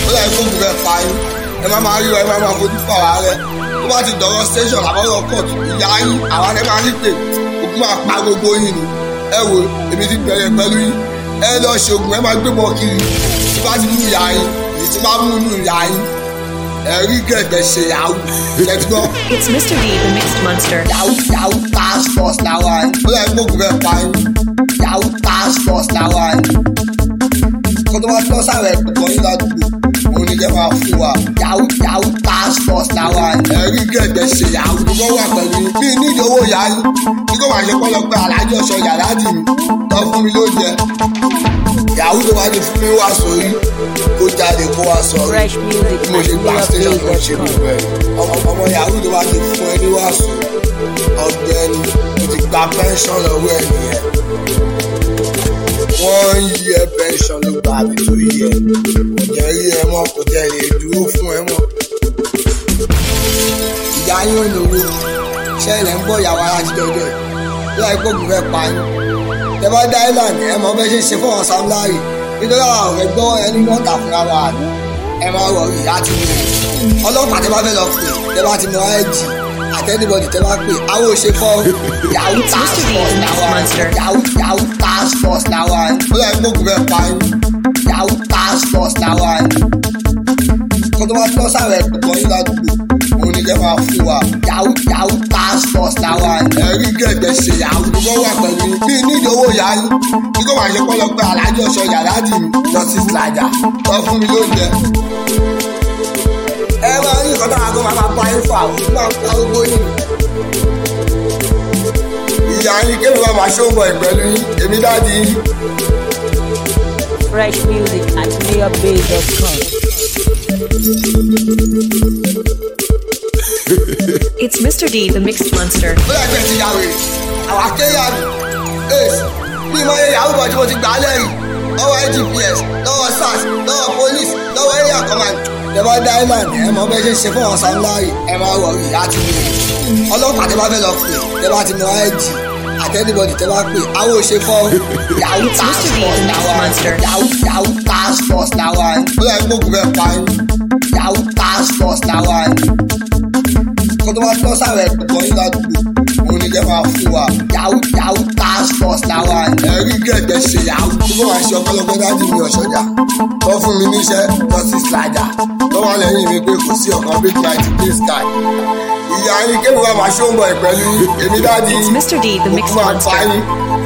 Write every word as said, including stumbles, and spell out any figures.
ó yẹ kó gbẹ pa yín ẹ má máa yọ ẹ má máa fojú fà wá rẹ tó bá ti dọ̀rọ̀ station àbọ̀rọ̀ court ìyá yín àwọn ẹ máa ní pé ògùn máa pa gbogbo yín ni ẹ wo èmi ti bẹ̀rẹ̀ pẹ̀lú yín ẹ lọ ṣe ògùn ẹ máa gbé bọ̀ kiri tí bá ti mú ìyá yín èyí tí bá mú inú ìyá yín ẹ̀rí gẹ̀gẹ̀ ṣe yahoo ṣẹ́tìgbọ́. It's Mister D, the mixed monster. yahoo yahoo task force làwa yín ó yẹ kó gbẹ pa yín yahoo task force làwa yín kó tó bá tọ́ sáré ẹ̀kọ́ yín ládùúgbò òun ni jẹ́ máa fún wa yahoo yahoo task force làwa yín ẹ̀rí gẹ̀gẹ̀ ṣe yahoo tó bọ́ wà pẹ̀lú yín bí nídìí owó ìyá yín kí kó máa ṣe pọ́lọpẹ́ alájọ ọ̀ṣọ́ yàrá dì mí lọ fún mi lóúnjẹ yahoo tó bá ti fún mi wá sórí kó jáde kó wá sọ̀rọ̀ Fresh music bí mo ṣe gba station tó ṣe gbogbo ẹ̀ ọmọ yahoo tó bá ti fún ẹ ní wàásù ọ̀gbẹ́ni mo ti gba pension lọ́wọ́ ẹ̀ nìyẹn wọ́n ń yí ẹ pension ló gba àbí tó yí ẹ kò jẹ́ rí ẹ mọ́ kò jẹ́ lè dúró fún ẹ mọ́. ìyá yín ò lówó ṣẹlẹ̀ ń bọ̀ ìyàwó ara ti dọ́jọ́ ẹ̀ bí wàá gbógun fẹ́ pa yín tẹ bá dá island ẹ mọ bẹ́ẹ̀ ṣe ṣe fún ọ̀sán samlari nítorí àwọn ọ̀rẹ́ gbọ́ ẹni mọ́ta fúnra wa ẹ máa rọ̀ ìyá ti mú ọlọ́pàá tẹ bá fẹ́ lọ pè tẹ bá ti mọ ẹ́ẹ̀jì àtẹ́nibọ̀dì tẹ bá pè àwọn òṣè fọ́ yahoo task force làwa yahoo yahoo task force làwa ó yẹ gbógun fẹ́ pa yín yahoo task force làwa kó tó bá tọ́ sáré ẹ̀kọ́ yín ládùúgbò òun ni jẹ́ máa fún wa yahoo yahoo task force làwa ẹ̀rí gẹ̀gẹ̀ ṣe yahoo tó bọ́ wà pẹ̀lú yín bí nídìí owó ìyá yín kí kó máa ṣe pọ́lọpẹ́ alájọ ọ̀ṣọ́ yàrá dì mí lọ sí slaja lọ fún mi lóúnjẹ. ẹ máa ní ìkọ́tà àgọ́ máa máa bá yín fún àwọn tó máa ń pa gbogbo yín. ìyá yín kébì máa máa ṣóńbọ̀ ìpẹ́lú yín èmi dáàdi yín. Fresh music at mayor bay dot com. It's Mister D, the mixed monster. ó yà gbẹ̀ ti yàwé àwọn akéyà mi ace bí mo yẹ yahoo bọ̀ tí mo ti gbà á lẹ́yìn lọ́wọ́ A G P S lọ́wọ́ SARS lọ́wọ́ police lọ́wọ́ area command. tẹ bá dá island ẹ mọ bẹ́ẹ̀ ṣe ṣe fún ọ̀sán láàyè ẹ máa rọ̀ ìyá ti mú ọlọ́pàá tẹ bá fẹ́ lọ pè tẹ bá ti mọ ẹ́ẹ̀jì àtẹ́nibọ̀dì tẹ bá pè àwọn òṣè fọ́ yahoo task force làwa yahoo yahoo task force làwa ó yẹ gbógun fẹ́ pa yín yahoo task force làwa kó tó bá tọ́ sáré ẹ̀kọ́ yín ládùúgbò òun ni jẹ́ máa fún wa yahoo yahoo task force làwa ẹ̀rí gẹ̀gẹ̀ ṣe yahoo tó bọ́ máa ṣe ọpọlọpọ dájú mi ọ̀ṣọ́jà tó fún mi níṣẹ́ lọ sí slaja tó wà lẹ́yìn mi pé kò sí ọ̀kan big night big sky ìyá yín kébì wá máa ṣóńbọ̀ ìpẹ́lú èmi dáàdi It's Mister D, the mixed òkú máa pa monster. yín